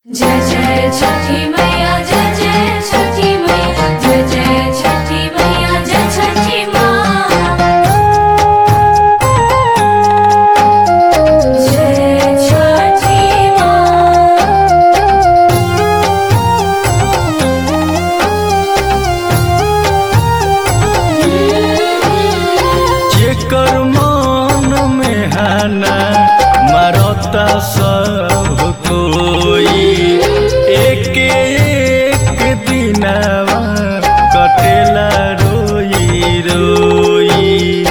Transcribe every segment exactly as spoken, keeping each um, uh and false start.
जय जय छठी मैया जय जय छठी मैया जय जय छठी मैया जय छठी माँ जय छठी माँ। जेकर मन में हाना मारता सब कोई एक एक दिनवा कटेला रोई रोई।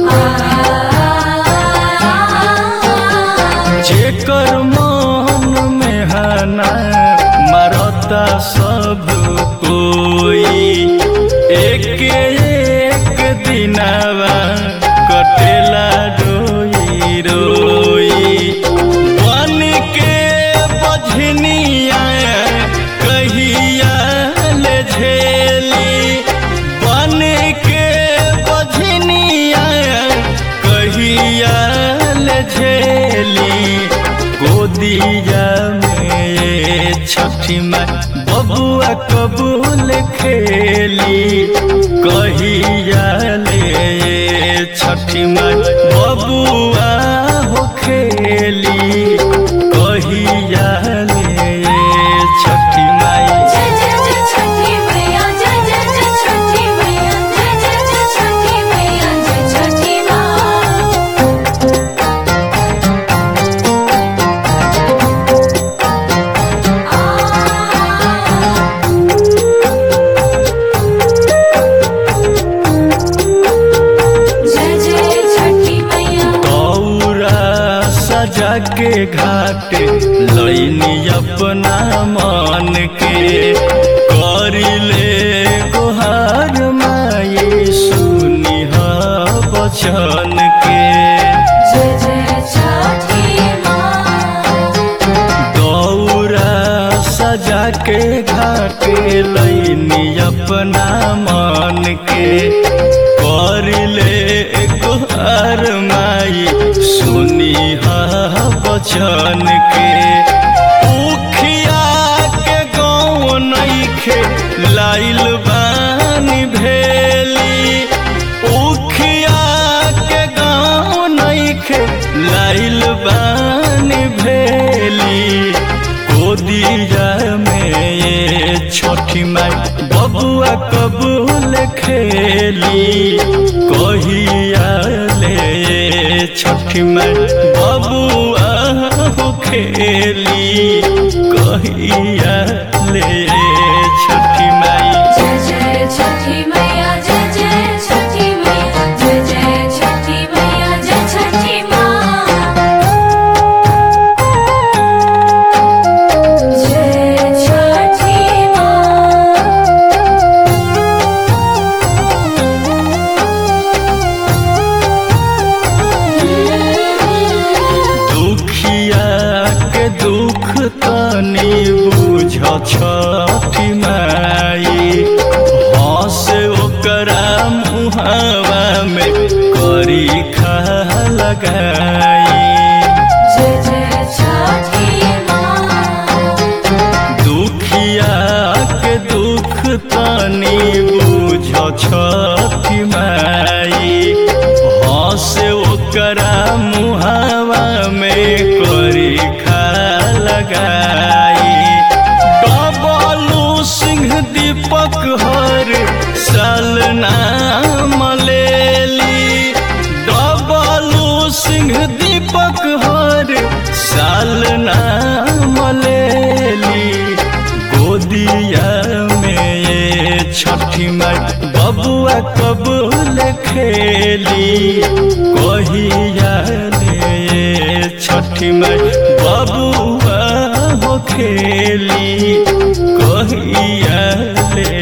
जेकर मन में हाना मारता सब कोई एक एक दिनवा कटेला रोई रोई। बन के बझनिया कहिया ले झेली बन के बझनिया कहिया ले झेली। गोदिया में छठी माँ बबुआ कबूल खेली कहिया ले छठी माँ बबुआ हो खेली कहिया ले छठी माई। जय जय जय छठी मैया जय जय जय छठी मैया जय जय जय छठी मैया जय छठी माँ। जय जय छठी मैया। गौरा सजा के घाट लैनी अपना मन के करिले गुहार माई सुनी बचन के। जय जय छठी माँ। गौरा सजा के घाट लैनी अपना मन के करिले गुहार माई सुनी बचन के। उखिया के गाँव नइखे लाइल बानी भेली उखिया के गाँव नइखे लाइल बानी भेली। गोदिया में ये छठी माई बबुआ कबूल खेली कहिया ले छठी माई बबुआ हो खेली कहिया ले छठी माई। जय जय छठी मैया जय जय छठी मैया जय जय छठी मैया जय छठी माँ। जय छठी माँ। दुखिया के दुख तनी बुझ छठी माई हंस ओकरा मुहावा में करी खा लगाई। जय जय छठी माँ। दुखिया के दुख तनी बुझ छठी माई हंस ओकरा मुहावा में करी खा लगाई। डबलू सिंह दीपक हर साल नाम लेली डबलू सिंह दीपक हर साल नाम लेली। गोदिया में ये छठी माई बबुआ कबूल खेली कहिया ले छठी माई बबुआ हो खेली कहिया ले